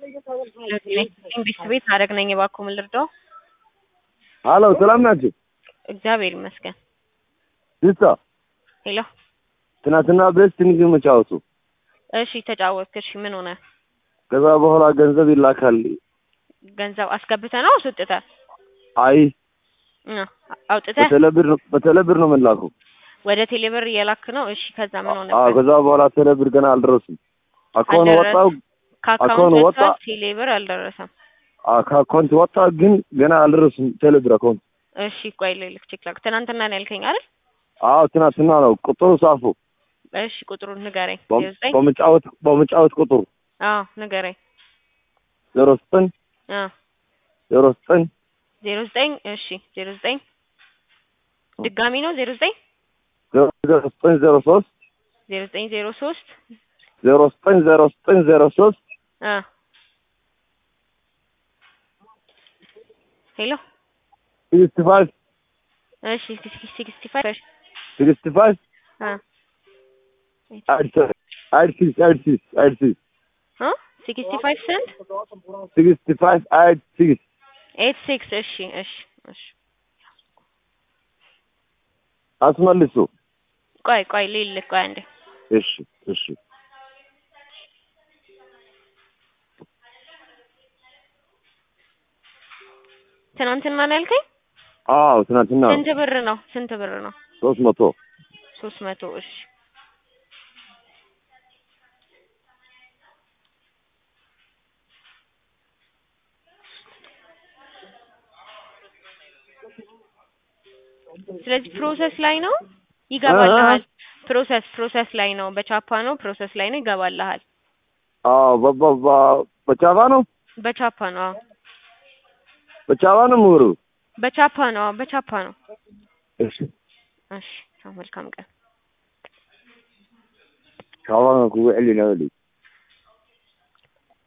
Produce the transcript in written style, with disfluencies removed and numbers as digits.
እንግዲህ ቤት አደረግ ነኝ እባክዎ ምን ልርዳው? ሀሎ ሰላም ናችሁ? እግዚአብሔር ይመስገን። ይሳ ሄሎ ትናንትና ቤስቲንግ መጫወቱ እሺ ተጫወትክ። እሺ ምን ሆነ? ከዛ በኋላ ገንዘብ ይላካል። ገንዘብ አስገብተህ ነው አስወጥተህ? አይ አውጥተህ በቴሌብር ነው የምላከው። ወደ ቴሌብር እየላክ ነው? እሺ ከዛ ምን ሆነ? ከዛ በኋላ ቴሌብር ገና አልደረስም። አካውንት ወጣው ከአካውንት ወጣ ቴሌብር አልደረሰም። ከአካውንት ወጣ ግን ገና አልደረስም ቴሌብር አካውንት። እሺ ቆይ ልልክ ቼክ ላክ። ትናንትና ነው ያልከኝ አይደል? አዎ ትናንትና ነው። ቁጥሩ ጻፉ። እሺ ቁጥሩን ንገረኝ። በመጫወት ቁጥሩ ንገረኝ። 09 09 09 እሺ 09 ድጋሚ ነው 09 0903 0903 0903 ሄሎ 65 እሺ 65 65 86 65 ስንት 65 86 86 እሺ አስመልሱ። ቆይ ልልክ ቆይ አንዴ። እሺ ትናንትና ነው ያልከኝ? አዎ ትናንትና። ስንት ብር ነው? 300 300 እሺ ስለዚህ ፕሮሰስ ላይ ነው ይገባልሃል። ፕሮሰስ ላይ ነው። በቻፓ ነው ፕሮሰስ ላይ ነው ይገባልሃል። በቻፓ ነው። በቻፓ ነው። በቻፓ ነው ሙሩ። በቻፓ ነው። እሺ መልካም ቀን። ቻፓ ነው ኩ ዕሊ ነው